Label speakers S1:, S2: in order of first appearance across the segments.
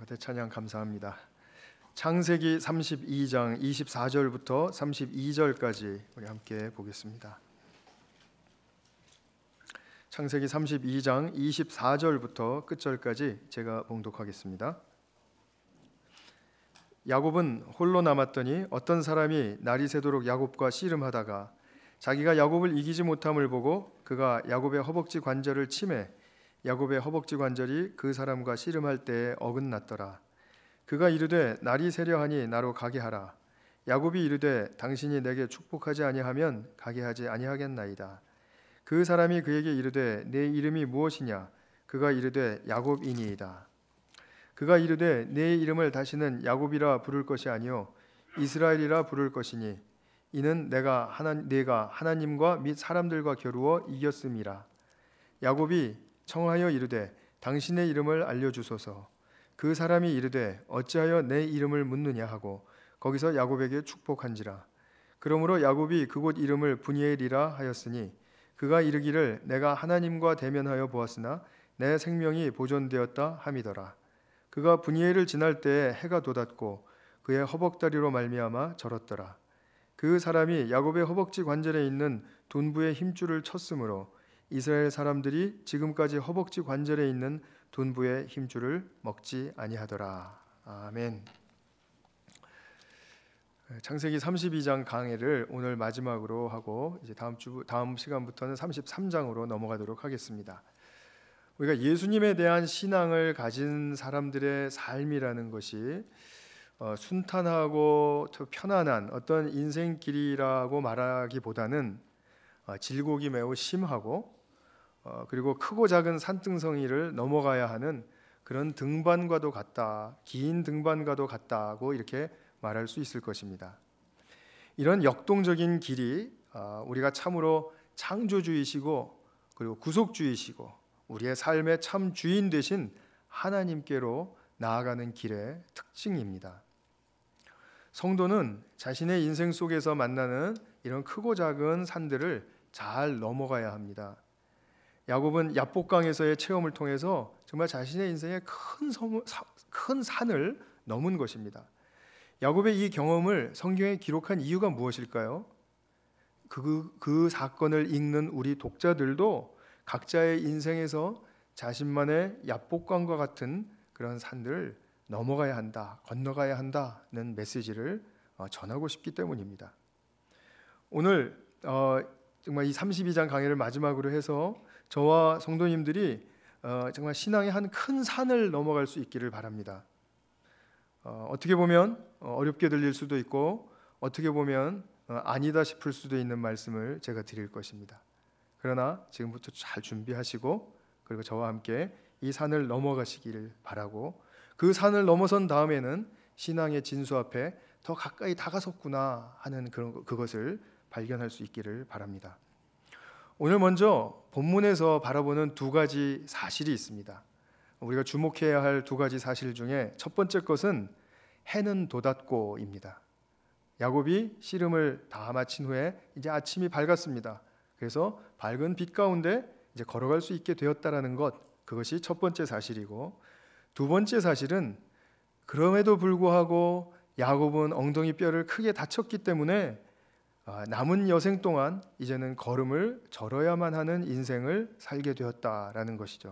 S1: 대찬양 감사합니다. 창세기 32장 24절부터 32절까지 우리 함께 보겠습니다. 창세기 32장 24절부터 끝절까지 제가 봉독하겠습니다. 야곱은 홀로 남았더니 어떤 사람이 날이 새도록 야곱과 씨름하다가 자기가 야곱을 이기지 못함을 보고 그가 야곱의 허벅지 관절을 치매 야곱의 허벅지 관절이 그 사람과 씨름할 때에 어긋났더라. 그가 이르되 날이 새려하니 나로 가게 하라. 야곱이 이르되 당신이 내게 축복하지 아니하면 가게 하지 아니하겠나이다. 그 사람이 그에게 이르되 내 이름이 무엇이냐? 그가 이르되 야곱이니이다. 그가 이르되 내 이름을 다시는 야곱이라 부를 것이 아니요 이스라엘이라 부를 것이니 이는 내가 하나님과 및 사람들과 겨루어 이겼음이라. 야곱이 청하여 이르되 당신의 이름을 알려주소서. 그 사람이 이르되 어찌하여 내 이름을 묻느냐 하고 거기서 야곱에게 축복한지라. 그러므로 야곱이 그곳 이름을 브니엘이라 하였으니 그가 이르기를 내가 하나님과 대면하여 보았으나 내 생명이 보존되었다 함이더라. 그가 브니엘을 지날 때에 해가 돋았고 그의 허벅다리로 말미암아 절었더라. 그 사람이 야곱의 허벅지 관절에 있는 둔부의 힘줄을 쳤으므로 이스라엘 사람들이 지금까지 허벅지 관절에 있는 둔부의 힘줄을 먹지 아니하더라. 아멘. 창세기 32장 강해를 오늘 마지막으로 하고 이제 다음 시간부터는 33장으로 넘어가도록 하겠습니다. 우리가 예수님에 대한 신앙을 가진 사람들의 삶이라는 것이 순탄하고 편안한 어떤 인생길이라고 말하기보다는 질곡이 매우 심하고 그리고 크고 작은 산등성이를 넘어가야 하는 그런 등반과도 같다, 긴 등반과도 같다고 이렇게 말할 수 있을 것입니다. 이런 역동적인 길이 우리가 참으로 창조주이시고 그리고 구속주이시고 우리의 삶의 참 주인 되신 하나님께로 나아가는 길의 특징입니다. 성도는 자신의 인생 속에서 만나는 이런 크고 작은 산들을 잘 넘어가야 합니다. 야곱은 야복강에서의 체험을 통해서 정말 자신의 인생의 큰 산을 넘은 것입니다. 야곱의 이 경험을 성경에 기록한 이유가 무엇일까요? 그 사건을 읽는 우리 독자들도 각자의 인생에서 자신만의 야복강과 같은 그런 산들을 넘어가야 한다, 건너가야 한다는 메시지를 전하고 싶기 때문입니다. 오늘 정말 이 32장 강해를 마지막으로 해서 저와 성도님들이 정말 신앙의 한 큰 산을 넘어갈 수 있기를 바랍니다. 어떻게 보면 어렵게 들릴 수도 있고 어떻게 보면 아니다 싶을 수도 있는 말씀을 제가 드릴 것입니다. 그러나 지금부터 잘 준비하시고 그리고 저와 함께 이 산을 넘어가시기를 바라고 그 산을 넘어선 다음에는 신앙의 진수 앞에 더 가까이 다가섰구나 하는 그것을 발견할 수 있기를 바랍니다. 오늘 먼저 본문에서 바라보는 두 가지 사실이 있습니다. 우리가 주목해야 할 두 가지 사실 중에 첫 번째 것은 해는 돋았고입니다. 야곱이 씨름을 다 마친 후에 이제 아침이 밝았습니다. 그래서 밝은 빛 가운데 이제 걸어갈 수 있게 되었다라는 것, 그것이 첫 번째 사실이고, 두 번째 사실은 그럼에도 불구하고 야곱은 엉덩이 뼈를 크게 다쳤기 때문에 남은 여생 동안 이제는 걸음을 절어야만 하는 인생을 살게 되었다라는 것이죠.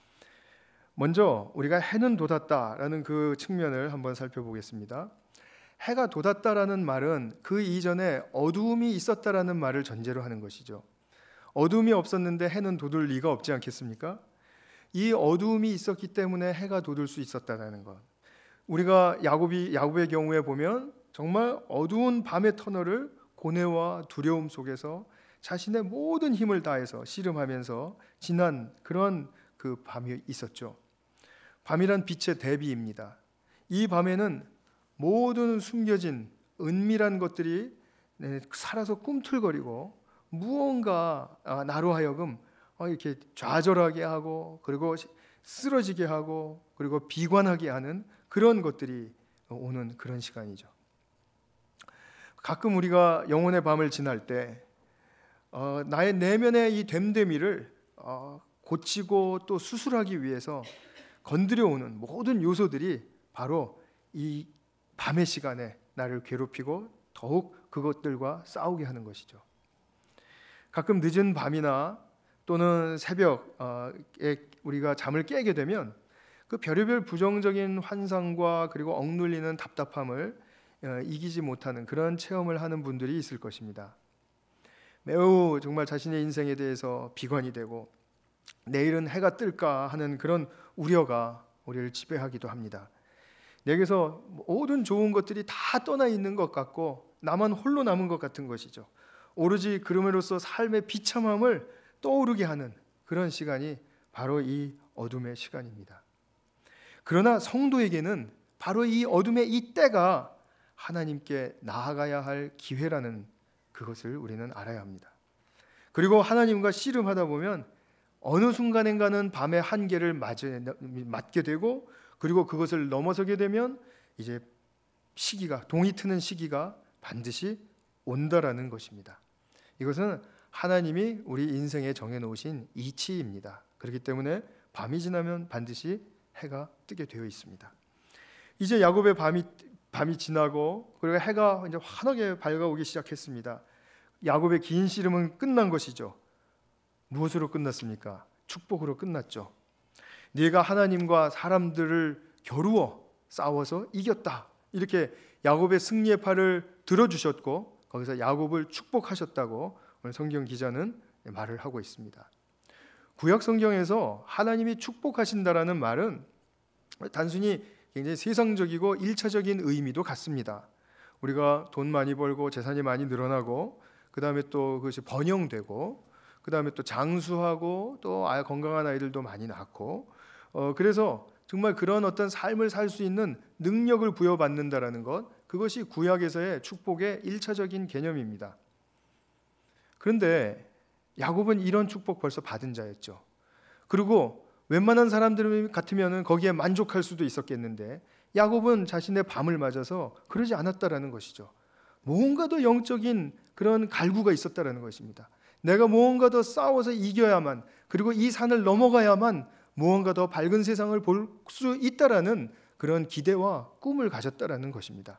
S1: 먼저 우리가 해는 돋았다라는 그 측면을 한번 살펴보겠습니다. 해가 돋았다라는 말은 그 이전에 어두움이 있었다라는 말을 전제로 하는 것이죠. 어두움이 없었는데 해는 돋을 리가 없지 않겠습니까? 이 어두움이 있었기 때문에 해가 돋을 수 있었다는 것. 우리가 야곱의 경우에 보면 정말 어두운 밤의 터널을 고뇌와 두려움 속에서 자신의 모든 힘을 다해서 씨름하면서 지난 그런 그 밤이 있었죠. 밤이란 빛의 대비입니다. 이 밤에는 모든 숨겨진 은밀한 것들이 살아서 꿈틀거리고 무언가 나로 하여금 이렇게 좌절하게 하고 그리고 쓰러지게 하고 그리고 비관하게 하는 그런 것들이 오는 그런 시간이죠. 가끔 우리가 영혼의 밤을 지날 때 나의 내면의 이 됨됨이를 고치고 또 수술하기 위해서 건드려오는 모든 요소들이 바로 이 밤의 시간에 나를 괴롭히고 더욱 그것들과 싸우게 하는 것이죠. 가끔 늦은 밤이나 또는 새벽에 우리가 잠을 깨게 되면 그 별의별 부정적인 환상과 그리고 억눌리는 답답함을 이기지 못하는 그런 체험을 하는 분들이 있을 것입니다. 매우 정말 자신의 인생에 대해서 비관이 되고 내일은 해가 뜰까 하는 그런 우려가 우리를 지배하기도 합니다. 내게서 모든 좋은 것들이 다 떠나 있는 것 같고 나만 홀로 남은 것 같은 것이죠. 오로지 그럼으로써 삶의 비참함을 떠오르게 하는 그런 시간이 바로 이 어둠의 시간입니다. 그러나 성도에게는 바로 이 어둠의 이 때가 하나님께 나아가야 할 기회라는 그것을 우리는 알아야 합니다. 그리고 하나님과 씨름하다 보면 어느 순간인가는 밤의 한계를 맞게 되고 그리고 그것을 넘어서게 되면 이제 시기가 동이 트는 시기가 반드시 온다라는 것입니다. 이것은 하나님이 우리 인생에 정해놓으신 이치입니다. 그렇기 때문에 밤이 지나면 반드시 해가 뜨게 되어 있습니다. 이제 야곱의 밤이 지나고 그리고 해가 이제 환하게 밝아오기 시작했습니다. 야곱의 긴 씨름은 끝난 것이죠. 무엇으로 끝났습니까? 축복으로 끝났죠. 네가 하나님과 사람들을 겨루어 싸워서 이겼다. 이렇게 야곱의 승리의 팔을 들어주셨고 거기서 야곱을 축복하셨다고 오늘 성경 기자는 말을 하고 있습니다. 구약 성경에서 하나님이 축복하신다라는 말은 단순히 굉장히 세상적이고 일차적인 의미도 같습니다. 우리가 돈 많이 벌고 재산이 많이 늘어나고 그 다음에 또 그것이 번영되고 그 다음에 또 장수하고 또 건강한 아이들도 많이 낳고 그래서 정말 그런 어떤 삶을 살 수 있는 능력을 부여받는다라는 것, 그것이 구약에서의 축복의 일차적인 개념입니다. 그런데 야곱은 이런 축복 벌써 받은 자였죠. 그리고 웬만한 사람들 같으면 거기에 만족할 수도 있었겠는데 야곱은 자신의 밤을 맞아서 그러지 않았다라는 것이죠. 무언가 더 영적인 그런 갈구가 있었다라는 것입니다. 내가 무언가 더 싸워서 이겨야만, 그리고 이 산을 넘어가야만 무언가 더 밝은 세상을 볼 수 있다라는 그런 기대와 꿈을 가졌다라는 것입니다.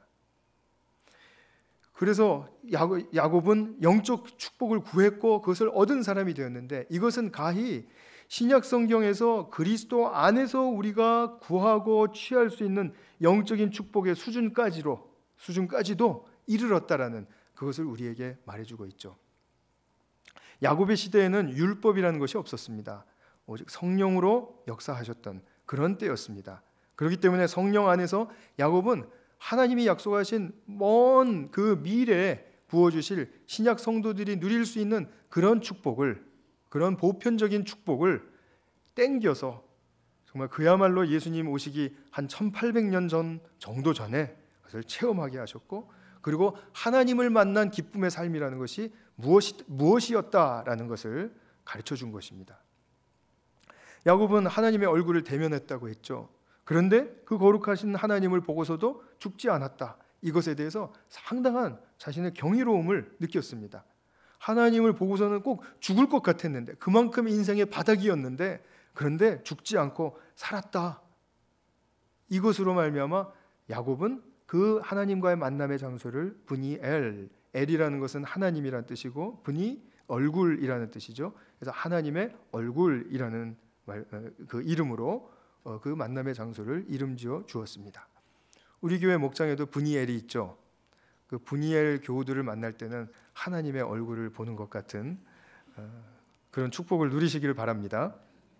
S1: 그래서 야곱은 영적 축복을 구했고 그것을 얻은 사람이 되었는데, 이것은 가히 신약 성경에서 그리스도 안에서 우리가 구하고 취할 수 있는 영적인 축복의 수준까지도 이르렀다라는 그것을 우리에게 말해주고 있죠. 야곱의 시대에는 율법이라는 것이 없었습니다. 오직 성령으로 역사하셨던 그런 때였습니다. 그렇기 때문에 성령 안에서 야곱은 하나님이 약속하신 먼 그 미래에 부어주실 신약 성도들이 누릴 수 있는 그런 축복을, 그런 보편적인 축복을 땡겨서 정말 그야말로 예수님 오시기 한 1800년 전 정도 전에 그것을 체험하게 하셨고, 그리고 하나님을 만난 기쁨의 삶이라는 것이 무엇이었다라는 것을 가르쳐 준 것입니다. 야곱은 하나님의 얼굴을 대면했다고 했죠. 그런데 그 거룩하신 하나님을 보고서도 죽지 않았다. 이것에 대해서 상당한 자신의 경이로움을 느꼈습니다. 하나님을 보고서는 꼭 죽을 것 같았는데, 그만큼 인생의 바닥이었는데, 그런데 죽지 않고 살았다. 이것으로 말미암아 야곱은 그 하나님과의 만남의 장소를 브니엘, 엘이라는 것은 하나님이라는 뜻이고 브니 얼굴이라는 뜻이죠. 그래서 하나님의 얼굴이라는 그 이름으로 그 만남의 장소를 이름지어 주었습니다. 우리 교회 목장에도 브니엘이 있죠. 그 브니엘 교우들을 만날 때는 하나님의 얼굴을 보는 것 같은 그런 축복을 누리시기를 바랍니다.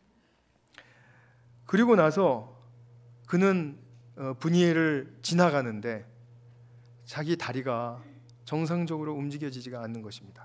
S1: 그리고 나서 그는 브니엘을 지나가는데 자기 다리가 정상적으로 움직여지지가 않는 것입니다.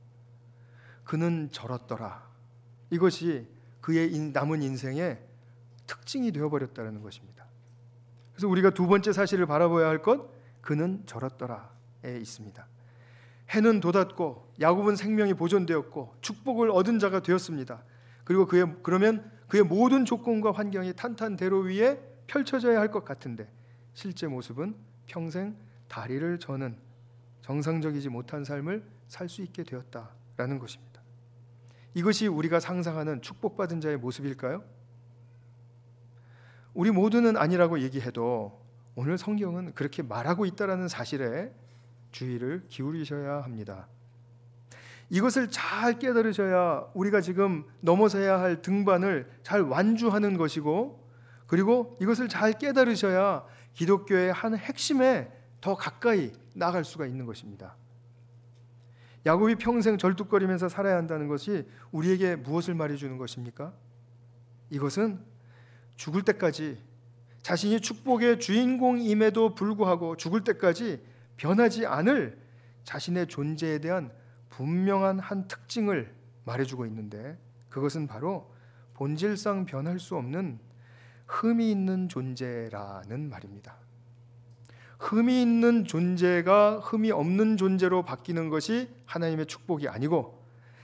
S1: 그는 절었더라. 이것이 그의 남은 인생의 특징이 되어버렸다는 것입니다. 그래서 우리가 두 번째 사실을 바라봐야 할 것, 그는 절었더라에 있습니다. 해는 돋았고 야곱은 생명이 보존되었고 축복을 얻은 자가 되었습니다. 그리고 그러면 그의 모든 조건과 환경이 탄탄대로 위에 펼쳐져야 할 것 같은데 실제 모습은 평생 다리를 저는 정상적이지 못한 삶을 살 수 있게 되었다라는 것입니다. 이것이 우리가 상상하는 축복받은 자의 모습일까요? 우리 모두는 아니라고 얘기해도 오늘 성경은 그렇게 말하고 있다라는 사실에 주의를 기울이셔야 합니다. 이것을 잘 깨달으셔야 우리가 지금 넘어서야 할 등반을 잘 완주하는 것이고, 그리고 이것을 잘 깨달으셔야 기독교의 한 핵심에 더 가까이 나아갈 수가 있는 것입니다. 야곱이 평생 절뚝거리면서 살아야 한다는 것이 우리에게 무엇을 말해주는 것입니까? 이것은 죽을 때까지 자신이 축복의 주인공임에도 불구하고 죽을 때까지 변하지 않을 자신의 존재에 대한 분명한 한 특징을 말해주고 있는데, 그것은 바로 본질상 변할 수 없는 흠이 있는 존재라는 말입니다. 흠이 있는 존재가 흠이 없는 존재로 바뀌는 것이 하나님의 축복이 아니고,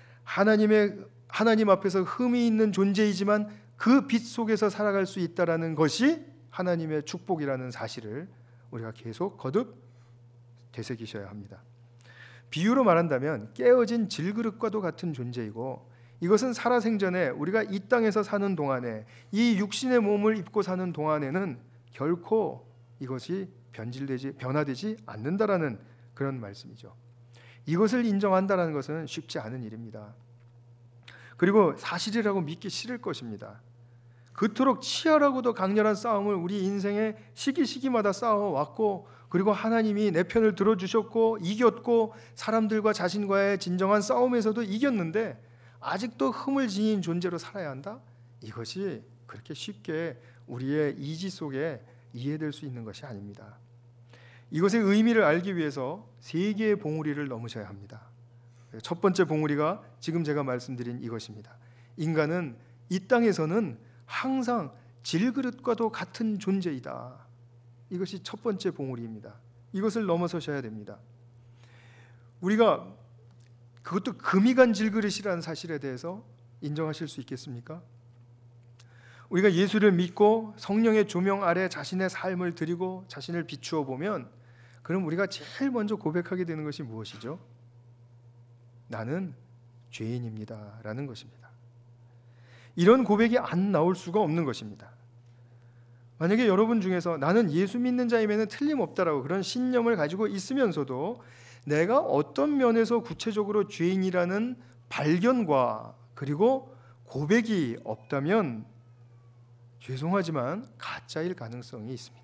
S1: 하나님 앞에서 흠이 있는 존재이지만 그 빛 속에서 살아갈 수 있다라는 것이 하나님의 축복이라는 사실을 우리가 계속 거듭 되새기셔야 합니다. 비유로 말한다면 깨어진 질그릇과도 같은 존재이고, 이것은 살아생전에 우리가 이 땅에서 사는 동안에, 이 육신의 몸을 입고 사는 동안에는 결코 이것이 변화되지 않는다라는 그런 말씀이죠. 이것을 인정한다는 것은 쉽지 않은 일입니다. 그리고 사실이라고 믿기 싫을 것입니다. 그토록 치열하고도 강렬한 싸움을 우리 인생의 시기마다 싸워왔고, 그리고 하나님이 내 편을 들어주셨고 이겼고, 사람들과 자신과의 진정한 싸움에서도 이겼는데 아직도 흠을 지닌 존재로 살아야 한다? 이것이 그렇게 쉽게 우리의 이지 속에 이해될 수 있는 것이 아닙니다. 이것의 의미를 알기 위해서 세 개의 봉우리를 넘으셔야 합니다. 첫 번째 봉우리가 지금 제가 말씀드린 이것입니다. 인간은 이 땅에서는 항상 질그릇과도 같은 존재이다. 이것이 첫 번째 봉우리입니다. 이것을 넘어서셔야 됩니다. 우리가 그것도 금이 간 질그릇이라는 사실에 대해서 인정하실 수 있겠습니까? 우리가 예수를 믿고 성령의 조명 아래 자신의 삶을 드리고 자신을 비추어 보면, 그럼 우리가 제일 먼저 고백하게 되는 것이 무엇이죠? 나는 죄인입니다 라는 것입니다. 이런 고백이 안 나올 수가 없는 것입니다. 만약에 여러분 중에서 나는 예수 믿는 자임에는 틀림없다라고 그런 신념을 가지고 있으면서도 내가 어떤 면에서 구체적으로 죄인이라는 발견과 그리고 고백이 없다면 죄송하지만 가짜일 가능성이 있습니다.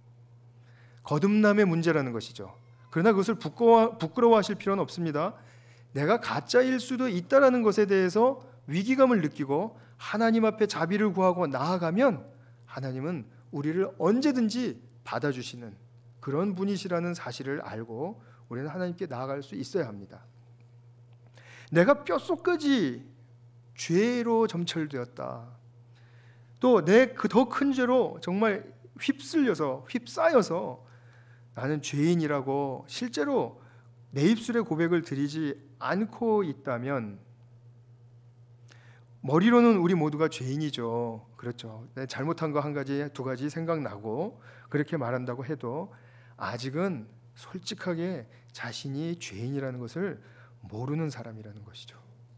S1: 거듭남의 문제라는 것이죠. 그러나 그것을 부끄러워하실 필요는 없습니다. 내가 가짜일 수도 있다라는 것에 대해서 위기감을 느끼고 하나님 앞에 자비를 구하고 나아가면 하나님은 우리를 언제든지 받아주시는 그런 분이시라는 사실을 알고 우리는 하나님께 나아갈 수 있어야 합니다. 내가 뼛속까지 죄로 점철되었다. 또 내 그 더 큰 죄로 정말 휩싸여서 나는 죄인이라고 실제로 내 입술의 고백을 드리지 않고 있다면, 머리로는 우리 모두가 죄인이죠. 그렇죠. 잘못한 거 한 가지, 두 가지 생각나고 그렇게 말한다고 해도 아직은 솔직하게 자신이 죄인이라는 것을 모르는 사람이라는 것이죠.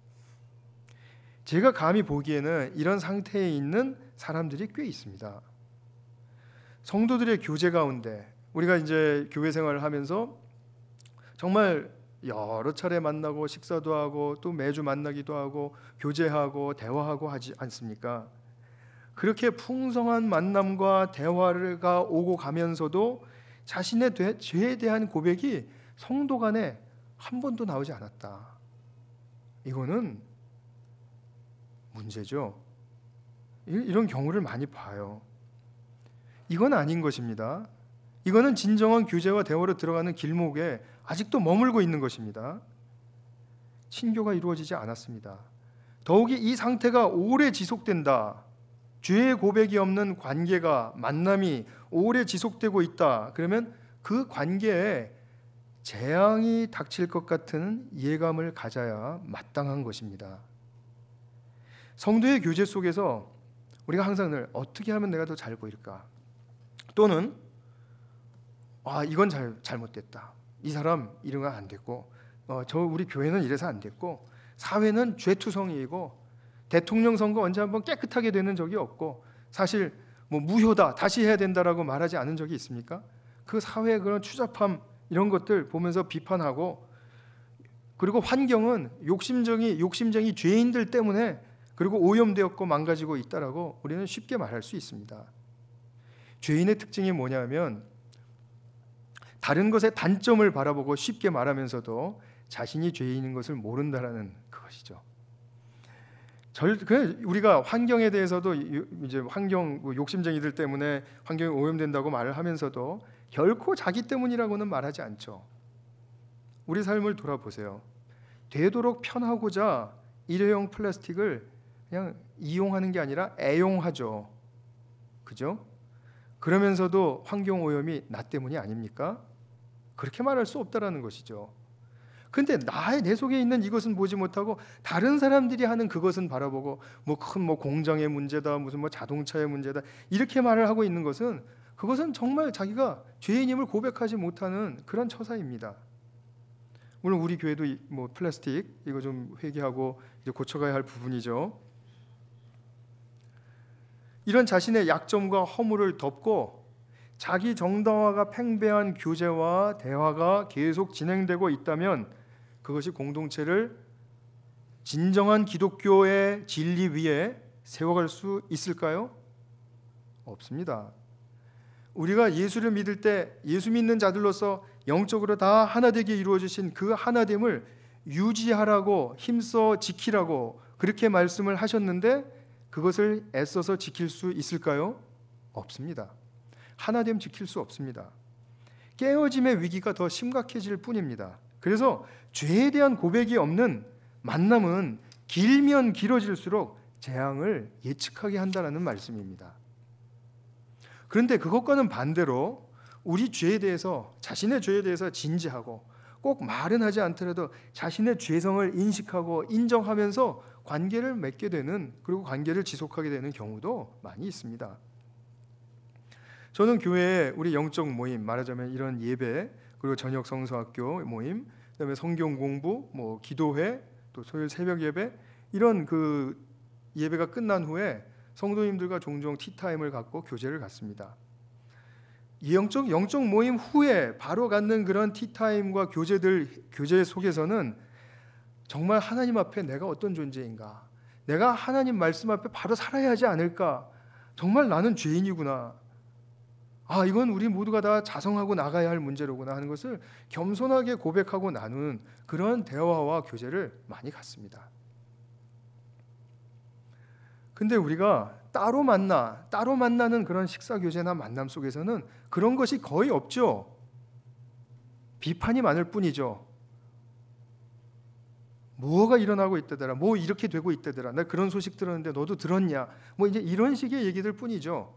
S1: 제가 감히 보기에는 이런 상태에 있는 사람들이 꽤 있습니다. 성도들의 교제 가운데 우리가 이제 교회 생활을 하면서 정말 여러 차례 만나고 식사도 하고 또 매주 만나기도 하고 교제하고 대화하고 하지 않습니까? 그렇게 풍성한 만남과 대화가 오고 가면서도 자신의 죄에 대한 고백이 성도 간에 한 번도 나오지 않았다. 이거는 문제죠. 이런 경우를 많이 봐요. 이건 아닌 것입니다. 이거는 진정한 교제와 대화로 들어가는 길목에 아직도 머물고 있는 것입니다. 친교가 이루어지지 않았습니다. 더욱이 이 상태가 오래 지속된다. 죄의 고백이 없는 관계가, 만남이 오래 지속되고 있다. 그러면 그 관계에 재앙이 닥칠 것 같은 예감을 가져야 마땅한 것입니다. 성도의 교제 속에서 우리가 항상 늘 어떻게 하면 내가 더 잘 보일까? 또는 이건 잘못됐다. 이 사람 이런 건 안 됐고, 우리 교회는 이래서 안 됐고, 사회는 죄투성이이고, 대통령 선거 언제 한번 깨끗하게 되는 적이 없고, 사실 뭐 무효다, 다시 해야 된다라고 말하지 않은 적이 있습니까? 그 사회의 그런 추잡함 이런 것들 보면서 비판하고, 그리고 환경은 욕심쟁이 죄인들 때문에 그리고 오염되었고 망가지고 있다라고 우리는 쉽게 말할 수 있습니다. 죄인의 특징이 뭐냐면 다른 것의 단점을 바라보고 쉽게 말하면서도 자신이 죄인인 것을 모른다라는 그것이죠. 우리가 환경에 대해서도 이제 욕심쟁이들 때문에 환경이 오염된다고 말을 하면서도 결코 자기 때문이라고는 말하지 않죠. 우리 삶을 돌아보세요. 되도록 편하고자 일회용 플라스틱을 그냥 이용하는 게 아니라 애용하죠. 그죠? 그러면서도 환경 오염이 나 때문이 아닙니까? 그렇게 말할 수 없다라는 것이죠. 근데 내 속에 있는 이것은 보지 못하고 다른 사람들이 하는 그것은 바라보고 큰 공장의 문제다, 무슨 자동차의 문제다 이렇게 말을 하고 있는 것은, 그것은 정말 자기가 죄인임을 고백하지 못하는 그런 처사입니다. 물론 우리 교회도 플라스틱 이거 좀 회개하고 이제 고쳐가야 할 부분이죠. 이런 자신의 약점과 허물을 덮고 자기 정당화가 팽배한 교제와 대화가 계속 진행되고 있다면 그것이 공동체를 진정한 기독교의 진리 위에 세워갈 수 있을까요? 없습니다. 우리가 예수를 믿을 때 예수 믿는 자들로서 영적으로 다 하나되게 이루어지신 그 하나됨을 유지하라고 힘써 지키라고 그렇게 말씀을 하셨는데 그것을 애써서 지킬 수 있을까요? 없습니다. 하나됨 지킬 수 없습니다. 깨어짐의 위기가 더 심각해질 뿐입니다. 그래서 죄에 대한 고백이 없는 만남은 길면 길어질수록 재앙을 예측하게 한다는 말씀입니다. 그런데 그것과는 반대로 우리 죄에 대해서, 자신의 죄에 대해서 진지하고 꼭 말은 하지 않더라도 자신의 죄성을 인식하고 인정하면서 관계를 맺게 되는, 그리고 관계를 지속하게 되는 경우도 많이 있습니다. 저는 교회에 우리 영적 모임, 말하자면 이런 예배, 그리고 저녁 성서학교 모임, 그다음에 성경 공부, 기도회, 또 토요일 새벽 예배, 이런 그 예배가 끝난 후에 성도님들과 종종 티타임을 갖고 교제를 갖습니다. 영적 모임 후에 바로 갖는 그런 티타임과 교제 속에서는 정말 하나님 앞에 내가 어떤 존재인가, 내가 하나님 말씀 앞에 바로 살아야 하지 않을까, 정말 나는 죄인이구나, 이건 우리 모두가 다 자성하고 나가야 할 문제로구나 하는 것을 겸손하게 고백하고 나누는 그런 대화와 교제를 많이 갖습니다. 근데 우리가 따로 만나는 그런 식사 교제나 만남 속에서는 그런 것이 거의 없죠. 비판이 많을 뿐이죠. 뭐가 일어나고 있다더라, 이렇게 되고 있다더라, 나 그런 소식 들었는데 너도 들었냐, 이제 이런 식의 얘기들 뿐이죠.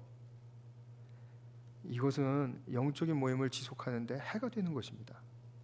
S1: 이것은 영적인 모임을 지속하는데 해가 되는 것입니다.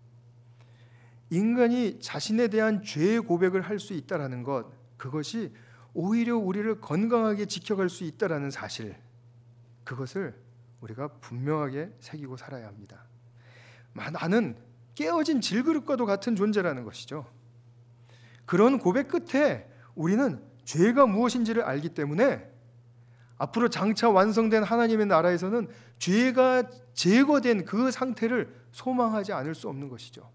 S1: 인간이 자신에 대한 죄의 고백을 할 수 있다라는 것, 그것이 오히려 우리를 건강하게 지켜갈 수 있다라는 사실, 그것을 우리가 분명하게 새기고 살아야 합니다. 나는 깨어진 질그릇과도 같은 존재라는 것이죠. 그런 고백 끝에 우리는 죄가 무엇인지를 알기 때문에 앞으로 장차 완성된 하나님의 나라에서는 죄가 제거된 그 상태를 소망하지 않을 수 없는 것이죠.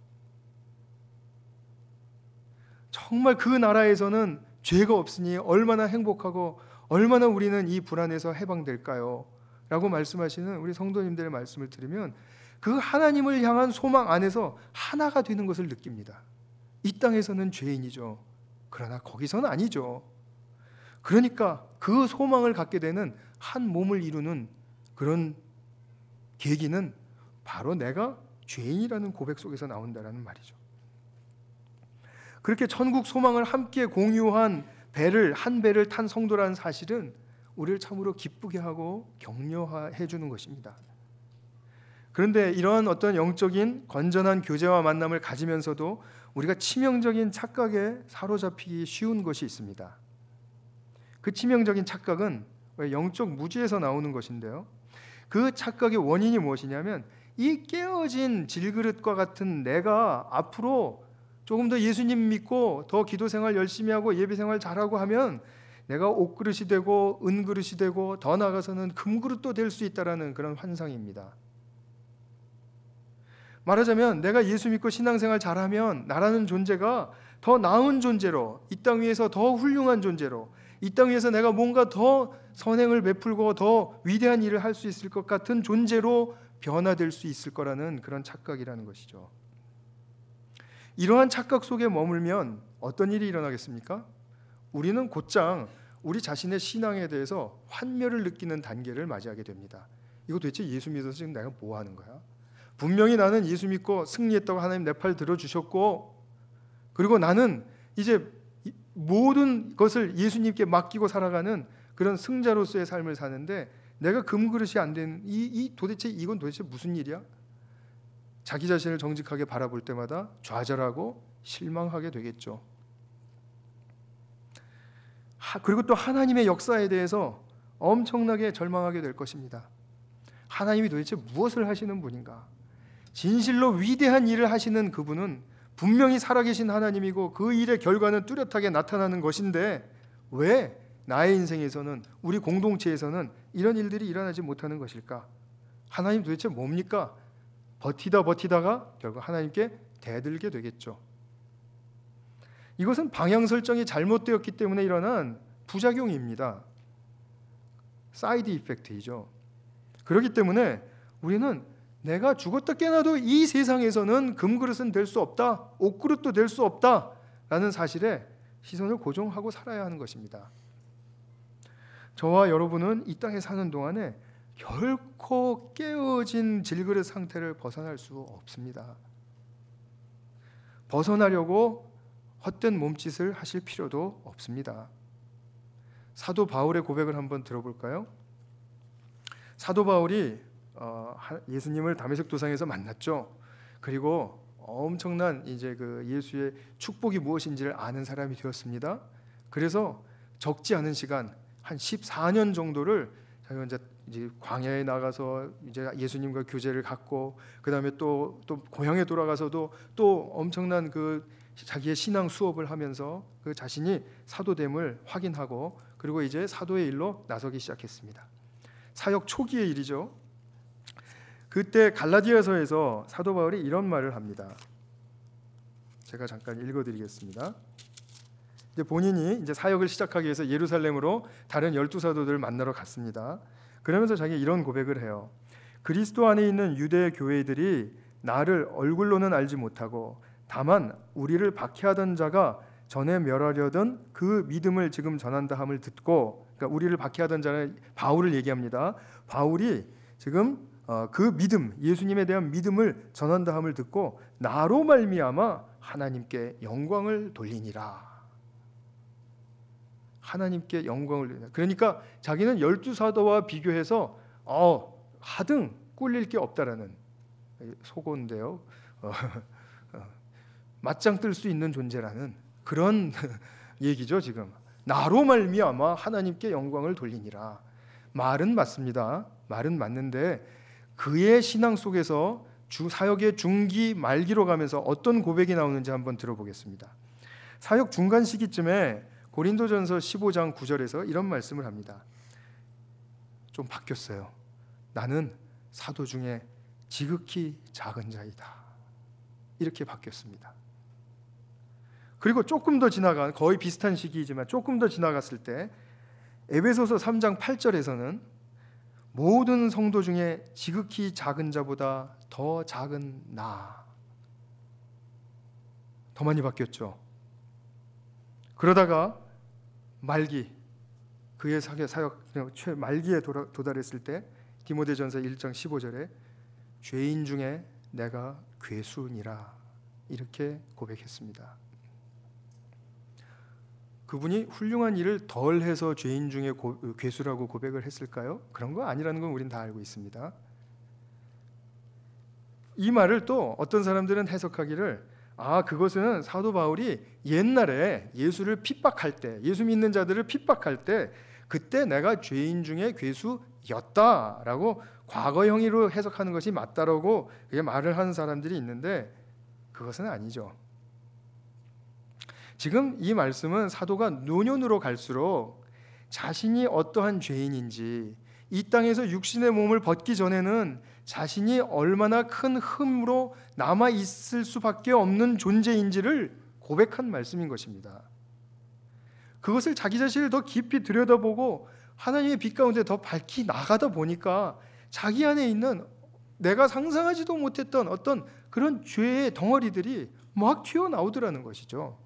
S1: 정말 그 나라에서는 죄가 없으니 얼마나 행복하고 얼마나 우리는 이 불안에서 해방될까요? 라고 말씀하시는 우리 성도님들의 말씀을 들으면 그 하나님을 향한 소망 안에서 하나가 되는 것을 느낍니다. 이 땅에서는 죄인이죠. 그러나 거기서는 아니죠. 그러니까 그 소망을 갖게 되는 한 몸을 이루는 그런 계기는 바로 내가 죄인이라는 고백 속에서 나온다는 말이죠. 그렇게 천국 소망을 함께 공유한 한 배를 탄 성도라는 사실은 우리를 참으로 기쁘게 하고 격려해 주는 것입니다. 그런데 이러한 어떤 영적인 건전한 교제와 만남을 가지면서도 우리가 치명적인 착각에 사로잡히기 쉬운 것이 있습니다. 그 치명적인 착각은 영적 무지에서 나오는 것인데요. 그 착각의 원인이 무엇이냐면 이 깨어진 질그릇과 같은 내가 앞으로 조금 더 예수님 믿고 더 기도 생활 열심히 하고 예배 생활 잘하고 하면 내가 옷그릇이 되고 은그릇이 되고 더 나아가서는 금그릇도 될 수 있다라는 그런 환상입니다. 말하자면 내가 예수 믿고 신앙생활 잘하면 나라는 존재가 더 나은 존재로, 이 땅 위에서 더 훌륭한 존재로, 이 땅 위에서 내가 뭔가 더 선행을 베풀고 더 위대한 일을 할 수 있을 것 같은 존재로 변화될 수 있을 거라는 그런 착각이라는 것이죠. 이러한 착각 속에 머물면 어떤 일이 일어나겠습니까? 우리는 곧장 우리 자신의 신앙에 대해서 환멸을 느끼는 단계를 맞이하게 됩니다. 이거 도대체 예수 믿어서 지금 내가 뭐 하는 거야? 분명히 나는 예수 믿고 승리했다고 하나님 내 팔 들어주셨고, 그리고 나는 이제 모든 것을 예수님께 맡기고 살아가는 그런 승자로서의 삶을 사는데 내가 금그릇이 안 되는 이건 도대체 무슨 일이야? 자기 자신을 정직하게 바라볼 때마다 좌절하고 실망하게 되겠죠. 그리고 또 하나님의 역사에 대해서 엄청나게 절망하게 될 것입니다. 하나님이 도대체 무엇을 하시는 분인가? 진실로 위대한 일을 하시는 그분은 분명히 살아계신 하나님이고 그 일의 결과는 뚜렷하게 나타나는 것인데 왜 나의 인생에서는, 우리 공동체에서는 이런 일들이 일어나지 못하는 것일까? 하나님 도대체 뭡니까? 버티다가 결국 하나님께 대들게 되겠죠. 이것은 방향 설정이 잘못되었기 때문에 일어난 부작용입니다. 사이드 이펙트이죠. 그렇기 때문에 우리는 내가 죽었다 깨나도 이 세상에서는 금그릇은 될 수 없다, 옷그릇도 될 수 없다라는 사실에 시선을 고정하고 살아야 하는 것입니다. 저와 여러분은 이 땅에 사는 동안에 결코 깨어진 질그릇 상태를 벗어날 수 없습니다. 벗어나려고 헛된 몸짓을 하실 필요도 없습니다. 사도 바울의 고백을 한번 들어볼까요? 사도 바울이 예수님을 다메섹 도상에서 만났죠. 그리고 엄청난 이제 그 예수의 축복이 무엇인지를 아는 사람이 되었습니다. 그래서 적지 않은 시간 한 14년 정도를 자기가 이제 광야에 나가서 이제 예수님과 교제를 갖고, 그 다음에 또 고향에 돌아가서도 또 엄청난 그 자기의 신앙 수업을 하면서 그 자신이 사도됨을 확인하고, 그리고 이제 사도의 일로 나서기 시작했습니다. 사역 초기의 일이죠. 그때 갈라디아서에서 사도 바울이 이런 말을 합니다. 제가 잠깐 읽어드리겠습니다. 이제 본인이 이제 사역을 시작하기 위해서 예루살렘으로 다른 12사도들을 만나러 갔습니다. 그러면서 자기가 이런 고백을 해요. 그리스도 안에 있는 유대 교회들이 나를 얼굴로는 알지 못하고 다만 우리를 박해하던 자가 전에 멸하려던 그 믿음을 지금 전한다 함을 듣고, 그러니까 우리를 박해하던 자는 바울을 얘기합니다. 바울이 지금 그 믿음, 예수님에 대한 믿음을 전한다 함을 듣고 나로 말미암아 하나님께 영광을 돌리니라. 하나님께 영광을 돌리니라. 그러니까 자기는 12사도와 비교해서 하등 꿀릴 게 없다라는, 속어인데요, 맞짱 뜰 수 있는 존재라는 그런 얘기죠. 지금 나로 말미암아 하나님께 영광을 돌리니라. 말은 맞습니다. 말은 맞는데 그의 신앙 속에서 사역의 중기 말기로 가면서 어떤 고백이 나오는지 한번 들어보겠습니다. 사역 중간 시기쯤에 고린도전서 15장 9절에서 이런 말씀을 합니다. 좀 바뀌었어요. 나는 사도 중에 지극히 작은 자이다. 이렇게 바뀌었습니다. 그리고 조금 더 지나간, 거의 비슷한 시기이지만 조금 더 지나갔을 때 에베소서 3장 8절에서는 모든 성도 중에 지극히 작은 자보다 더 작은 나. 더 많이 바뀌었죠. 그러다가 말기, 그의 사역 말기에 도달했을 때 디모데전서 1장 15절에 죄인 중에 내가 괴수니라 이렇게 고백했습니다. 그분이 훌륭한 일을 덜 해서 죄인 중에 괴수라고 고백을 했을까요? 그런 거 아니라는 건 우린 다 알고 있습니다. 이 말을 또 어떤 사람들은 해석하기를 그것은 사도 바울이 옛날에 예수를 핍박할 때, 예수 믿는 자들을 핍박할 때 그때 내가 죄인 중에 괴수였다라고 과거형으로 해석하는 것이 맞다라고 그게 말을 하는 사람들이 있는데 그것은 아니죠. 지금 이 말씀은 사도가 노년으로 갈수록 자신이 어떠한 죄인인지, 이 땅에서 육신의 몸을 벗기 전에는 자신이 얼마나 큰 흠으로 남아 있을 수밖에 없는 존재인지를 고백한 말씀인 것입니다. 그것을 자기 자신을 더 깊이 들여다보고 하나님의 빛 가운데 더 밝히 나가다 보니까 자기 안에 있는 내가 상상하지도 못했던 어떤 그런 죄의 덩어리들이 막 튀어나오더라는 것이죠.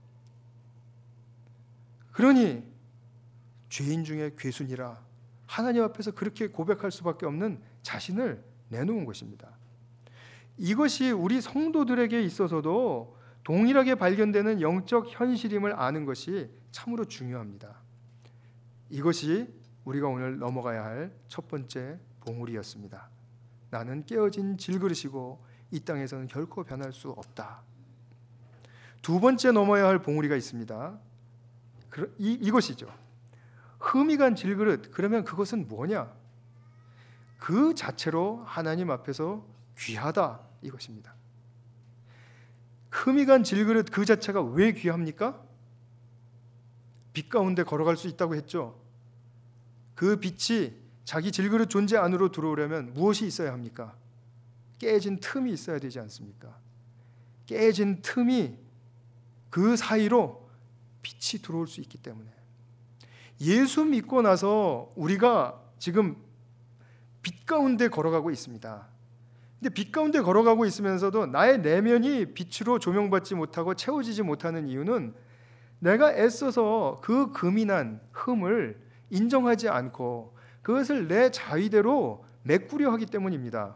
S1: 그러니 죄인 중에 괴순이라 하나님 앞에서 그렇게 고백할 수밖에 없는 자신을 내놓은 것입니다. 이것이 우리 성도들에게 있어서도 동일하게 발견되는 영적 현실임을 아는 것이 참으로 중요합니다. 이것이 우리가 오늘 넘어가야 할 첫 번째 봉우리였습니다. 나는 깨어진 질그릇이고 이 땅에서는 결코 변할 수 없다. 두 번째 넘어야 할 봉우리가 있습니다. 이것이죠. 흠이 간 질그릇, 그러면 그것은 뭐냐? 그 자체로 하나님 앞에서 귀하다, 이것입니다. 흠이 간 질그릇 그 자체가 왜 귀합니까? 빛 가운데 걸어갈 수 있다고 했죠. 그 빛이 자기 질그릇 존재 안으로 들어오려면 무엇이 있어야 합니까? 깨진 틈이 있어야 되지 않습니까? 깨진 틈이 그 사이로 빛이 들어올 수 있기 때문에, 예수 믿고 나서 우리가 지금 빛 가운데 걸어가고 있습니다. 근데 빛 가운데 걸어가고 있으면서도 나의 내면이 빛으로 조명받지 못하고 채워지지 못하는 이유는 내가 애써서 그 금인한 흠을 인정하지 않고 그것을 내 자의대로 메꾸려 하기 때문입니다.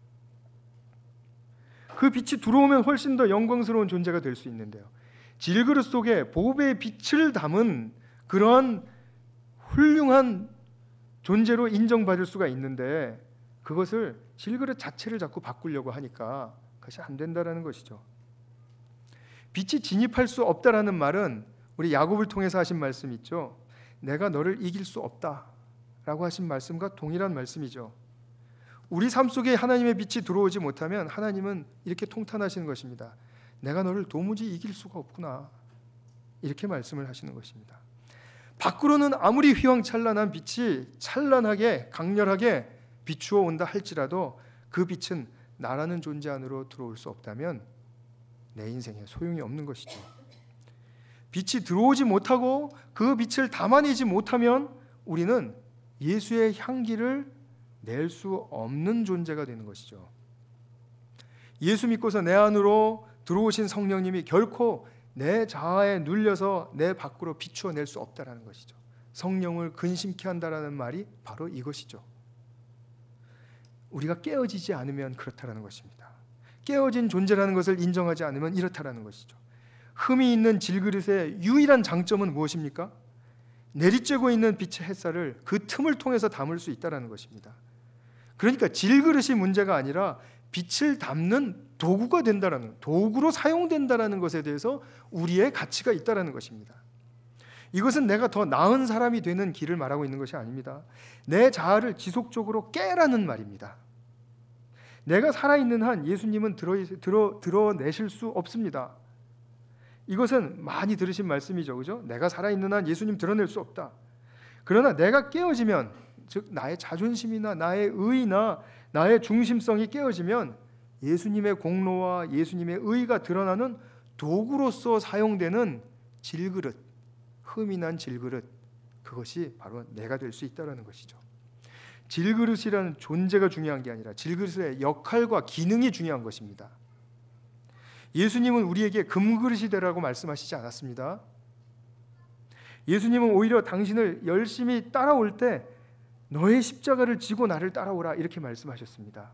S1: 그 빛이 들어오면 훨씬 더 영광스러운 존재가 될 수 있는데요, 질그릇 속에 보배의 빛을 담은 그러한 훌륭한 존재로 인정받을 수가 있는데 그것을 질그릇 자체를 자꾸 바꾸려고 하니까 그것이 안 된다라는 것이죠. 빛이 진입할 수 없다라는 말은 우리 야곱을 통해서 하신 말씀 있죠. 내가 너를 이길 수 없다라고 하신 말씀과 동일한 말씀이죠. 우리 삶 속에 하나님의 빛이 들어오지 못하면 하나님은 이렇게 통탄하시는 것입니다. 내가 너를 도무지 이길 수가 없구나, 이렇게 말씀을 하시는 것입니다. 밖으로는 아무리 휘황찬란한 빛이 찬란하게 강렬하게 비추어 온다 할지라도 그 빛은 나라는 존재 안으로 들어올 수 없다면 내 인생에 소용이 없는 것이죠. 빛이 들어오지 못하고 그 빛을 담아내지 못하면 우리는 예수의 향기를 낼 수 없는 존재가 되는 것이죠. 예수 믿고서 내 안으로 들어오신 성령님이 결코 내 자아에 눌려서 내 밖으로 비추어낼 수 없다라는 것이죠. 성령을 근심케 한다라는 말이 바로 이것이죠. 우리가 깨어지지 않으면 그렇다라는 것입니다. 깨어진 존재라는 것을 인정하지 않으면 이렇다라는 것이죠. 흠이 있는 질그릇의 유일한 장점은 무엇입니까? 내리쬐고 있는 빛의 햇살을 그 틈을 통해서 담을 수 있다라는 것입니다. 그러니까 질그릇이 문제가 아니라 빛을 담는 도구가 된다라는, 도구로 사용된다라는 것에 대해서 우리의 가치가 있다라는 것입니다. 이것은 내가 더 나은 사람이 되는 길을 말하고 있는 것이 아닙니다. 내 자아를 지속적으로 깨라는 말입니다. 내가 살아있는 한 예수님은 드러내실 수 없습니다. 이것은 많이 들으신 말씀이죠, 그죠? 내가 살아있는 한 예수님 드러낼 수 없다. 그러나 내가 깨어지면, 즉 나의 자존심이나 나의 의나 나의 중심성이 깨어지면 예수님의 공로와 예수님의 의가 드러나는 도구로서 사용되는 질그릇, 흠이 난 질그릇, 그것이 바로 내가 될 수 있다는 것이죠. 질그릇이라는 존재가 중요한 게 아니라 질그릇의 역할과 기능이 중요한 것입니다. 예수님은 우리에게 금그릇이 되라고 말씀하시지 않았습니다. 예수님은 오히려 당신을 열심히 따라올 때 너의 십자가를 지고 나를 따라오라, 이렇게 말씀하셨습니다.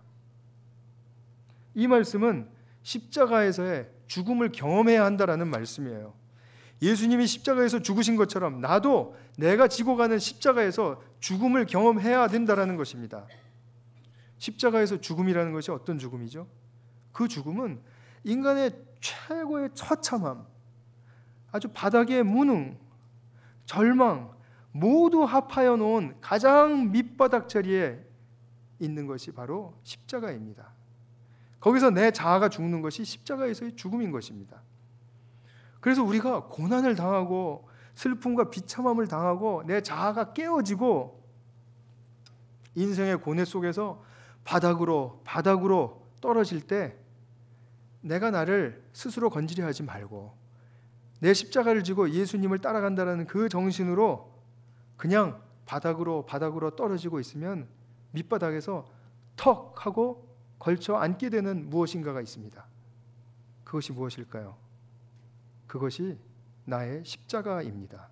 S1: 이 말씀은 십자가에서의 죽음을 경험해야 한다라는 말씀이에요. 예수님이 십자가에서 죽으신 것처럼 나도 내가 지고 가는 십자가에서 죽음을 경험해야 된다라는 것입니다. 십자가에서 죽음이라는 것이 어떤 죽음이죠? 그 죽음은 인간의 최고의 처참함, 아주 바닥의 무능, 절망 모두 합하여 놓은 가장 밑바닥 자리에 있는 것이 바로 십자가입니다. 거기서 내 자아가 죽는 것이 십자가에서의 죽음인 것입니다. 그래서 우리가 고난을 당하고 슬픔과 비참함을 당하고 내 자아가 깨어지고 인생의 고뇌 속에서 바닥으로 떨어질 때 내가 나를 스스로 건지려 하지 말고 내 십자가를 지고 예수님을 따라간다는 그 정신으로 그냥 바닥으로 떨어지고 있으면 밑바닥에서 턱 하고 걸쳐 앉게 되는 무엇인가가 있습니다. 그것이 무엇일까요? 그것이 나의 십자가입니다.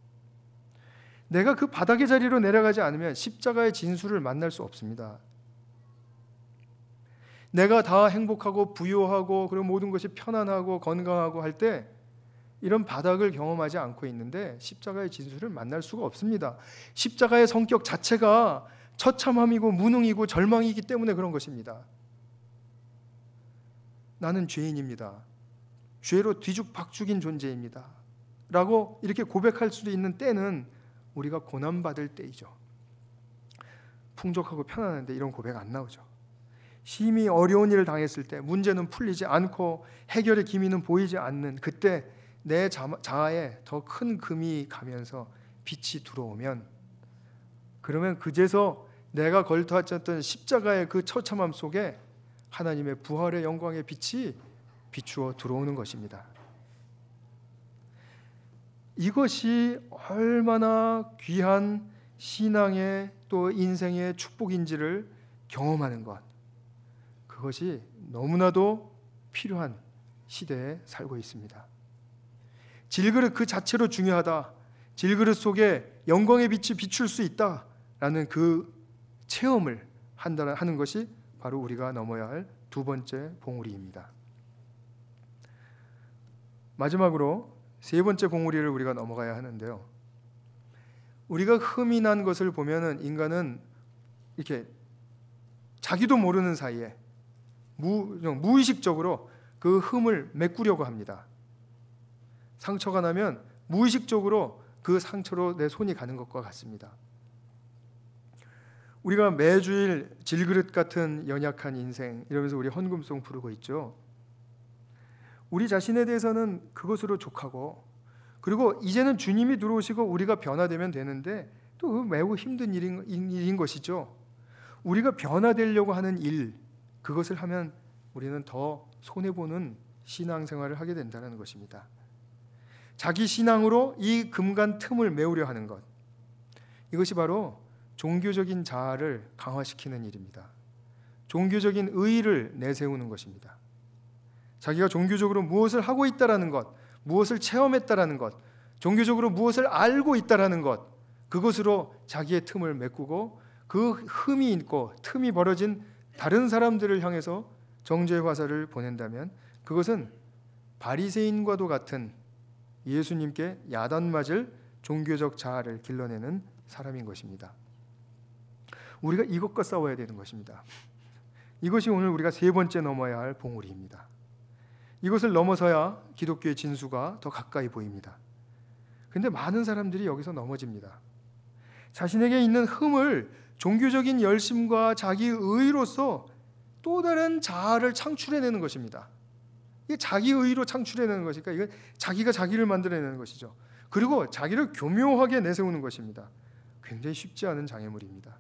S1: 내가 그 바닥의 자리로 내려가지 않으면 십자가의 진수를 만날 수 없습니다. 내가 다 행복하고 부유하고 그리고 모든 것이 편안하고 건강하고 할 때 이런 바닥을 경험하지 않고 있는데 십자가의 진수를 만날 수가 없습니다. 십자가의 성격 자체가 처참함이고 무능이고 절망이기 때문에 그런 것입니다. 나는 죄인입니다. 죄로 뒤죽박죽인 존재입니다. 라고 이렇게 고백할 수 있는 때는 우리가 고난받을 때이죠. 풍족하고 편안한데 이런 고백 안 나오죠. 심히 어려운 일을 당했을 때 문제는 풀리지 않고 해결의 기미는 보이지 않는 그때 내 자아에 더 큰 금이 가면서 빛이 들어오면 그러면 그제서 내가 걸터앉았던 십자가의 그 처참함 속에 하나님의 부활의 영광의 빛이 비추어 들어오는 것입니다. 이것이 얼마나 귀한 신앙의 또 인생의 축복인지를 경험하는 것, 그것이 너무나도 필요한 시대에 살고 있습니다. 질그릇 그 자체로 중요하다, 질그릇 속에 영광의 빛이 비출 수 있다라는 그 체험을 하는 것이 바로 우리가 넘어야 할 두 번째 봉우리입니다. 마지막으로 세 번째 봉우리를 우리가 넘어가야 하는데요. 우리가 흠이 난 것을 보면은 인간은 이렇게 자기도 모르는 사이에 무의식적으로 그 흠을 메꾸려고 합니다. 상처가 나면 무의식적으로 그 상처로 내 손이 가는 것과 같습니다. 우리가 매주일 질그릇 같은 연약한 인생 이러면서 우리 헌금송 부르고 있죠. 우리 자신에 대해서는 그것으로 족하고 그리고 이제는 주님이 들어오시고 우리가 변화되면 되는데 또 매우 힘든 일인 것이죠. 우리가 변화되려고 하는 일, 그것을 하면 우리는 더 손해보는 신앙생활을 하게 된다는 것입니다. 자기 신앙으로 이 금간 틈을 메우려 하는 것, 이것이 바로 종교적인 자아를 강화시키는 일입니다. 종교적인 의의를 내세우는 것입니다. 자기가 종교적으로 무엇을 하고 있다라는 것, 무엇을 체험했다라는 것, 종교적으로 무엇을 알고 있다라는 것, 그것으로 자기의 틈을 메꾸고 그 흠이 있고 틈이 벌어진 다른 사람들을 향해서 정죄의 화살을 보낸다면 그것은 바리새인과도 같은 예수님께 야단 맞을 종교적 자아를 길러내는 사람인 것입니다. 우리가 이것과 싸워야 되는 것입니다. 이것이 오늘 우리가 세 번째 넘어야 할 봉우리입니다. 이것을 넘어서야 기독교의 진수가 더 가까이 보입니다. 그런데 많은 사람들이 여기서 넘어집니다. 자신에게 있는 흠을 종교적인 열심과 자기 의로서 또 다른 자아를 창출해내는 것입니다. 이게 자기 의로 창출해내는 것이니까 이건 자기가 자기를 만들어내는 것이죠. 그리고 자기를 교묘하게 내세우는 것입니다. 굉장히 쉽지 않은 장애물입니다.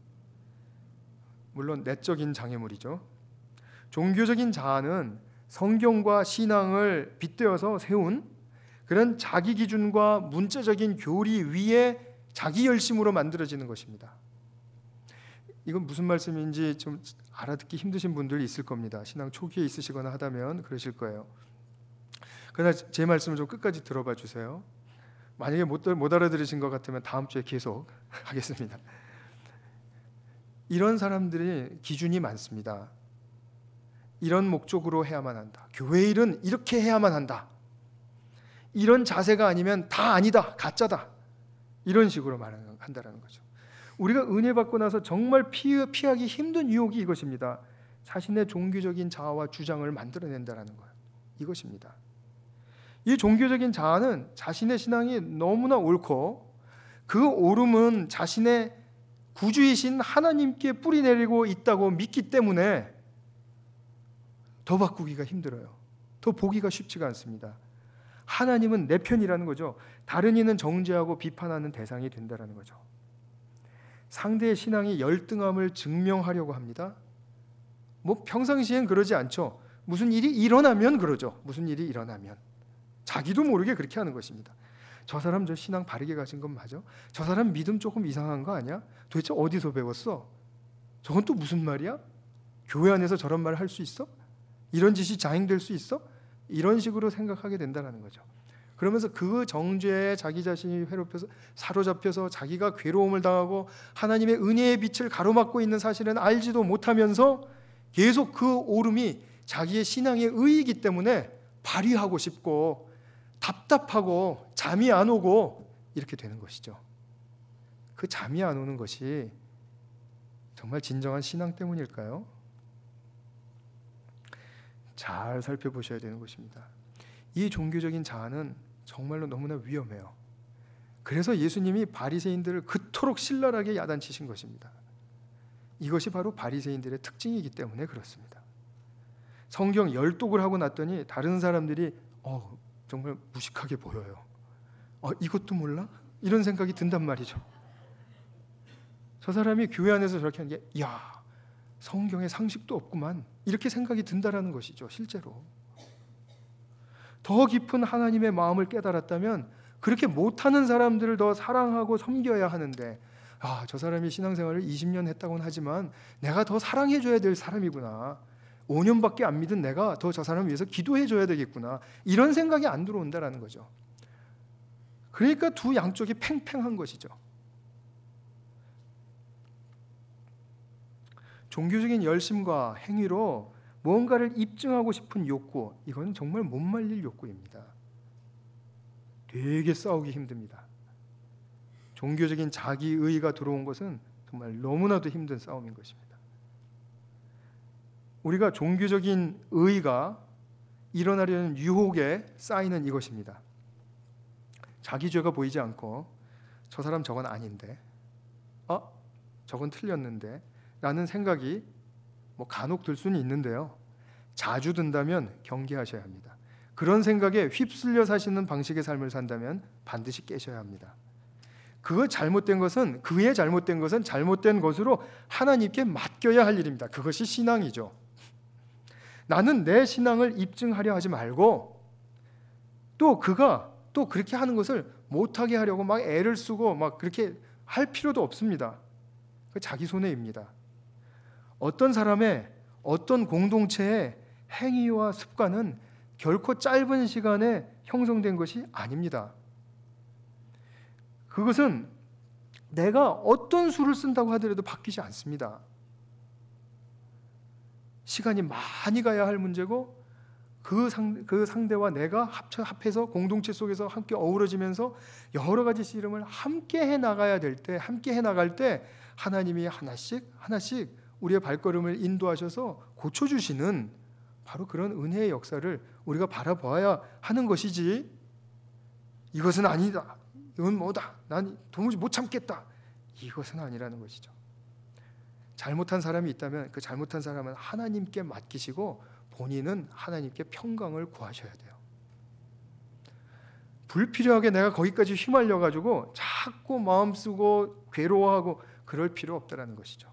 S1: 물론 내적인 장애물이죠. 종교적인 자아는 성경과 신앙을 빗대어서 세운 그런 자기 기준과 문자적인 교리 위에 자기 열심으로 만들어지는 것입니다. 이건 무슨 말씀인지 좀 알아듣기 힘드신 분들이 있을 겁니다. 신앙 초기에 있으시거나 하다면 그러실 거예요. 그러나 제 말씀을 좀 끝까지 들어봐 주세요. 만약에 못 알아들으신 것 같으면 다음 주에 계속 하겠습니다. 이런 사람들이 기준이 많습니다. 이런 목적으로 해야만 한다. 교회 일은 이렇게 해야만 한다. 이런 자세가 아니면 다 아니다. 가짜다. 이런 식으로 말한다는 거죠. 우리가 은혜 받고 나서 정말 피하기 힘든 유혹이 이것입니다. 자신의 종교적인 자아와 주장을 만들어낸다는 거예요. 이것입니다. 이 종교적인 자아는 자신의 신앙이 너무나 옳고 그 옳음은 자신의 구주이신 하나님께 뿌리내리고 있다고 믿기 때문에 더 바꾸기가 힘들어요. 더 보기가 쉽지가 않습니다. 하나님은 내 편이라는 거죠. 다른 이는 정죄하고 비판하는 대상이 된다는 거죠. 상대의 신앙이 열등함을 증명하려고 합니다. 뭐 평상시엔 그러지 않죠. 무슨 일이 일어나면 그러죠. 무슨 일이 일어나면 자기도 모르게 그렇게 하는 것입니다. 저 사람 저 신앙 바르게 가진 건 맞아? 저 사람 믿음 조금 이상한 거 아니야? 도대체 어디서 배웠어? 저건 또 무슨 말이야? 교회 안에서 저런 말을 할 수 있어? 이런 짓이 자행될 수 있어? 이런 식으로 생각하게 된다는 거죠. 그러면서 그 정죄에 자기 자신이 괴롭혀서 사로잡혀서 자기가 괴로움을 당하고 하나님의 은혜의 빛을 가로막고 있는 사실은 알지도 못하면서 계속 그 오름이 자기의 신앙의 의이기 때문에 발휘하고 싶고 답답하고 잠이 안 오고 이렇게 되는 것이죠. 그 잠이 안 오는 것이 정말 진정한 신앙 때문일까요? 잘 살펴보셔야 되는 것입니다. 이 종교적인 자아는 정말로 너무나 위험해요. 그래서 예수님이 바리새인들을 그토록 신랄하게 야단치신 것입니다. 이것이 바로 바리새인들의 특징이기 때문에 그렇습니다. 성경 열독을 하고 났더니 다른 사람들이 정말 무식하게 보여요. 이것도 몰라? 이런 생각이 든단 말이죠. 저 사람이 교회 안에서 저렇게 하는 게 성경에 상식도 없구만 이렇게 생각이 든다라는 것이죠. 실제로 더 깊은 하나님의 마음을 깨달았다면 그렇게 못하는 사람들을 더 사랑하고 섬겨야 하는데 저 사람이 신앙생활을 20년 했다고는 하지만 내가 더 사랑해줘야 될 사람이구나. 5년밖에 안 믿은 내가 더 저 사람을 위해서 기도해줘야 되겠구나. 이런 생각이 안 들어온다라는 거죠. 그러니까 두 양쪽이 팽팽한 것이죠. 종교적인 열심과 행위로 무언가를 입증하고 싶은 욕구, 이건 정말 못 말릴 욕구입니다. 되게 싸우기 힘듭니다. 종교적인 자기의가 들어온 것은 정말 너무나도 힘든 싸움인 것입니다. 우리가 종교적인 의가 일어나려는 유혹에 쌓이는 이것입니다. 자기 죄가 보이지 않고 저 사람 저건 아닌데, 저건 틀렸는데 라는 생각이 간혹 들 수는 있는데요. 자주 든다면 경계하셔야 합니다. 그런 생각에 휩쓸려 사시는 방식의 삶을 산다면 반드시 깨셔야 합니다. 그의 잘못된 것은 잘못된 것으로 하나님께 맡겨야 할 일입니다. 그것이 신앙이죠. 나는 내 신앙을 입증하려 하지 말고 또 그가 또 그렇게 하는 것을 못하게 하려고 막 애를 쓰고 막 그렇게 할 필요도 없습니다. 그 자기 손해입니다. 어떤 사람의 어떤 공동체의 행위와 습관은 결코 짧은 시간에 형성된 것이 아닙니다. 그것은 내가 어떤 수를 쓴다고 하더라도 바뀌지 않습니다. 시간이 많이 가야 할 문제고 그 상대와 내가 합해서 공동체 속에서 함께 어우러지면서 여러 가지 씨름을 함께 해나가야 될 때, 함께 해나갈 때 하나님이 하나씩 우리의 발걸음을 인도하셔서 고쳐주시는 바로 그런 은혜의 역사를 우리가 바라봐야 하는 것이지, 이것은 아니다, 이건 뭐다, 난 도무지 못 참겠다, 이것은 아니라는 것이죠. 잘못한 사람이 있다면 그 잘못한 사람은 하나님께 맡기시고 본인은 하나님께 평강을 구하셔야 돼요. 불필요하게 내가 거기까지 휘말려 가지고 자꾸 마음 쓰고 괴로워하고 그럴 필요 없다라는 것이죠.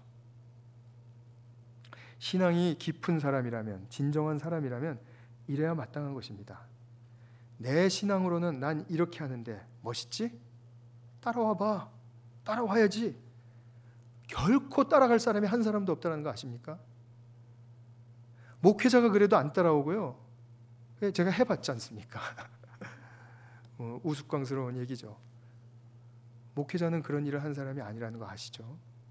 S1: 신앙이 깊은 사람이라면, 진정한 사람이라면 이래야 마땅한 것입니다. 내 신앙으로는 난 이렇게 하는데 멋있지? 따라와봐. 따라와야지. 결코 따라갈 사람이 한 사람도 없다는 거 아십니까? 목회자가 그래도 안 따라오고요. 제가 해봤지 않습니까? 우스꽝스러운 얘기죠. 목회자는 그런 일을 한 사람이 아니라는 거 아시죠?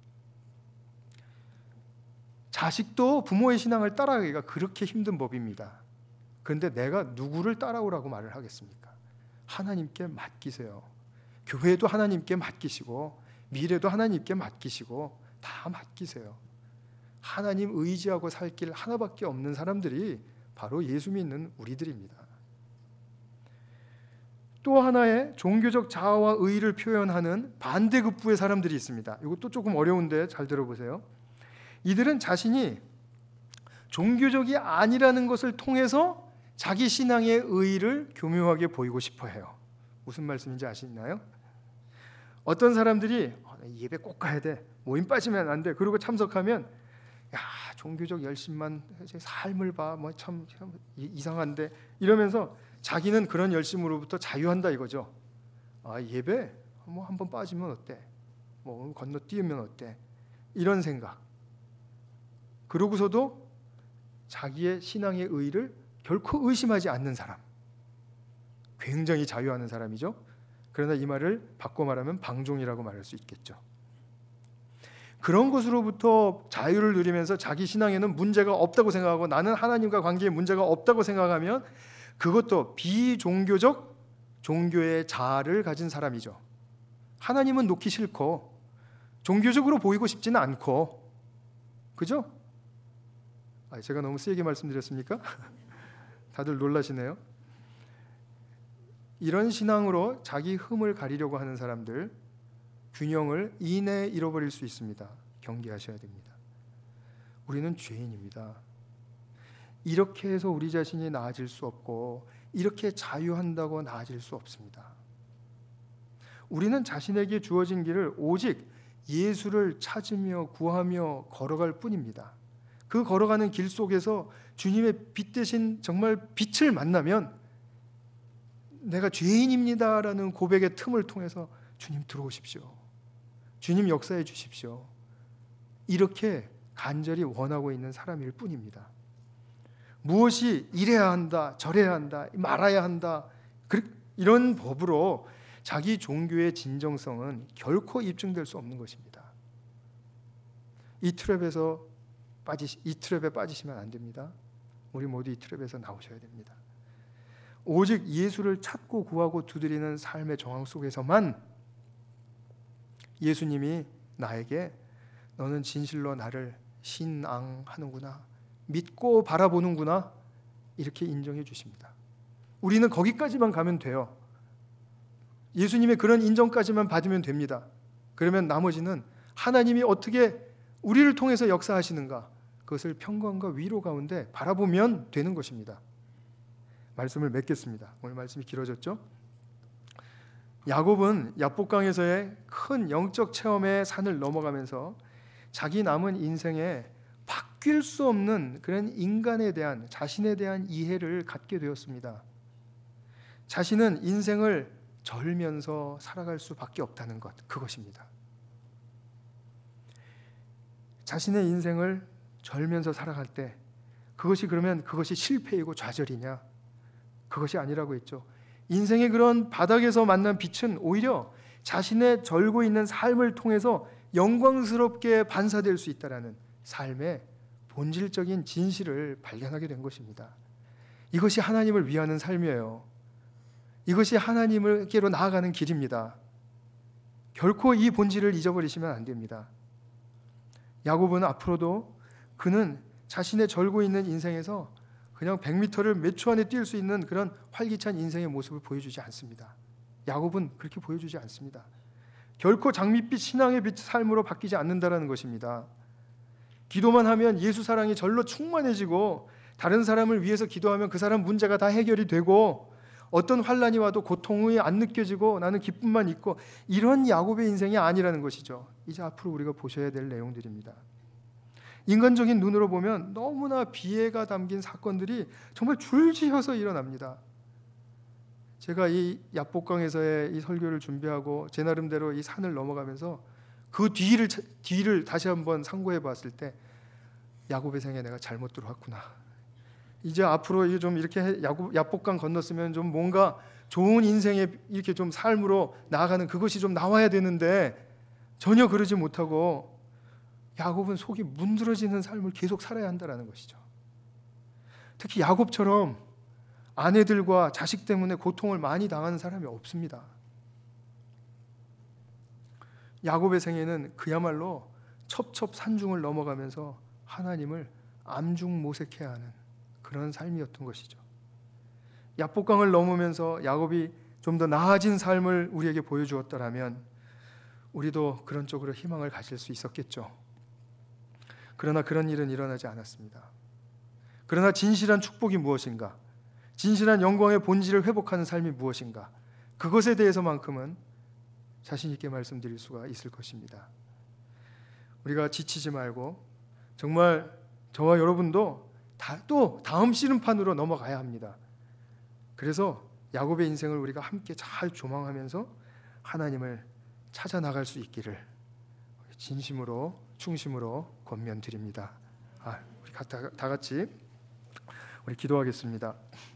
S1: 자식도 부모의 신앙을 따라가기가 그렇게 힘든 법입니다. 그런데 내가 누구를 따라오라고 말을 하겠습니까? 하나님께 맡기세요. 교회도 하나님께 맡기시고 미래도 하나님께 맡기시고 다 맡기세요. 하나님 의지하고 살 길 하나밖에 없는 사람들이 바로 예수 믿는 우리들입니다. 또 하나의 종교적 자아와 의의를 표현하는 반대급부의 사람들이 있습니다. 이것도 조금 어려운데 잘 들어보세요. 이들은 자신이 종교적이 아니라는 것을 통해서 자기 신앙의 의의를 교묘하게 보이고 싶어 해요. 무슨 말씀인지 아시나요? 어떤 사람들이 예배 꼭 가야 돼, 모임 빠지면 안 돼, 그러고 참석하면 야, 종교적 열심만, 삶을 봐, 뭐 참 이상한데, 이러면서 자기는 그런 열심으로부터 자유한다 이거죠. 예배 뭐 한번 빠지면 어때, 뭐 건너뛰면 어때, 이런 생각. 그러고서도 자기의 신앙의 의의를 결코 의심하지 않는 사람, 굉장히 자유하는 사람이죠. 그러나 이 말을 바꿔 말하면 방종이라고 말할 수 있겠죠. 그런 것으로부터 자유를 누리면서 자기 신앙에는 문제가 없다고 생각하고 나는 하나님과 관계에 문제가 없다고 생각하면 그것도 비종교적 종교의 자아를 가진 사람이죠. 하나님은 놓기 싫고 종교적으로 보이고 싶지는 않고, 그죠? 제가 너무 세게 말씀드렸습니까? 다들 놀라시네요. 이런 신앙으로 자기 흠을 가리려고 하는 사람들, 균형을 이내에 잃어버릴 수 있습니다. 경계하셔야 됩니다. 우리는 죄인입니다. 이렇게 해서 우리 자신이 나아질 수 없고 이렇게 자유한다고 나아질 수 없습니다. 우리는 자신에게 주어진 길을 오직 예수를 찾으며 구하며 걸어갈 뿐입니다. 그 걸어가는 길 속에서 주님의 빛 대신 정말 빛을 만나면 내가 죄인입니다라는 고백의 틈을 통해서 주님 들어오십시오, 주님 역사해 주십시오, 이렇게 간절히 원하고 있는 사람일 뿐입니다. 무엇이 이래야 한다, 저래야 한다, 말아야 한다, 이런 법으로 자기 종교의 진정성은 결코 입증될 수 없는 것입니다. 이 트랩에 빠지시면 안 됩니다. 우리 모두 이 트랩에서 나오셔야 됩니다. 오직 예수를 찾고 구하고 두드리는 삶의 정황 속에서만 예수님이 나에게 너는 진실로 나를 신앙하는구나, 믿고 바라보는구나, 이렇게 인정해 주십니다. 우리는 거기까지만 가면 돼요. 예수님의 그런 인정까지만 받으면 됩니다. 그러면 나머지는 하나님이 어떻게 우리를 통해서 역사하시는가, 그것을 평강과 위로 가운데 바라보면 되는 것입니다. 말씀을 맺겠습니다. 오늘 말씀이 길어졌죠? 야곱은 야복강에서의 큰 영적 체험의 산을 넘어가면서 자기 남은 인생에 바뀔 수 없는 그런 인간에 대한, 자신에 대한 이해를 갖게 되었습니다. 자신은 인생을 절면서 살아갈 수밖에 없다는 것, 그것입니다. 자신의 인생을 절면서 살아갈 때 그것이 실패이고 좌절이냐? 그것이 아니라고 했죠. 인생의 그런 바닥에서 만난 빛은 오히려 자신의 절고 있는 삶을 통해서 영광스럽게 반사될 수 있다라는 삶의 본질적인 진실을 발견하게 된 것입니다. 이것이 하나님을 위하는 삶이에요. 이것이 하나님께로 나아가는 길입니다. 결코 이 본질을 잊어버리시면 안 됩니다. 야곱은 앞으로도 그는 자신의 절고 있는 인생에서 그냥 100m를 몇 초 안에 뛸 수 있는 그런 활기찬 인생의 모습을 보여주지 않습니다. 야곱은 그렇게 보여주지 않습니다. 결코 장밋빛 신앙의 빛 삶으로 바뀌지 않는다라는 것입니다. 기도만 하면 예수 사랑이 절로 충만해지고 다른 사람을 위해서 기도하면 그 사람 문제가 다 해결이 되고 어떤 환난이 와도 고통이 안 느껴지고 나는 기쁨만 있고, 이런 야곱의 인생이 아니라는 것이죠. 이제 앞으로 우리가 보셔야 될 내용들입니다. 인간적인 눈으로 보면 너무나 비애가 담긴 사건들이 정말 줄지어서 일어납니다. 제가 이 야복강에서의 이 설교를 준비하고 제 나름대로 이 산을 넘어가면서 그 뒤를 다시 한번 상고해 봤을 때 야곱의 생에 내가 잘못 들어왔구나. 이제 앞으로 좀 이렇게 야복강 건넜으면 좀 뭔가 좋은 인생에 이렇게 좀 삶으로 나아가는 그것이 좀 나와야 되는데 전혀 그러지 못하고 야곱은 속이 문드러지는 삶을 계속 살아야 한다는 것이죠. 특히 야곱처럼 아내들과 자식 때문에 고통을 많이 당하는 사람이 없습니다. 야곱의 생애는 그야말로 첩첩산중을 넘어가면서 하나님을 암중모색해야 하는 그런 삶이었던 것이죠. 야복강을 넘으면서 야곱이 좀 더 나아진 삶을 우리에게 보여주었더라면 우리도 그런 쪽으로 희망을 가질 수 있었겠죠. 그러나 그런 일은 일어나지 않았습니다. 그러나 진실한 축복이 무엇인가? 진실한 영광의 본질을 회복하는 삶이 무엇인가, 그것에 대해서만큼은 자신 있게 말씀드릴 수가 있을 것입니다. 우리가 지치지 말고 정말 저와 여러분도 또 다음 씨름판으로 넘어가야 합니다. 그래서 야곱의 인생을 우리가 함께 잘 조망하면서 하나님을 찾아 나갈 수 있기를 진심으로 충심으로 권면드립니다. 우리 다 같이 우리 기도하겠습니다.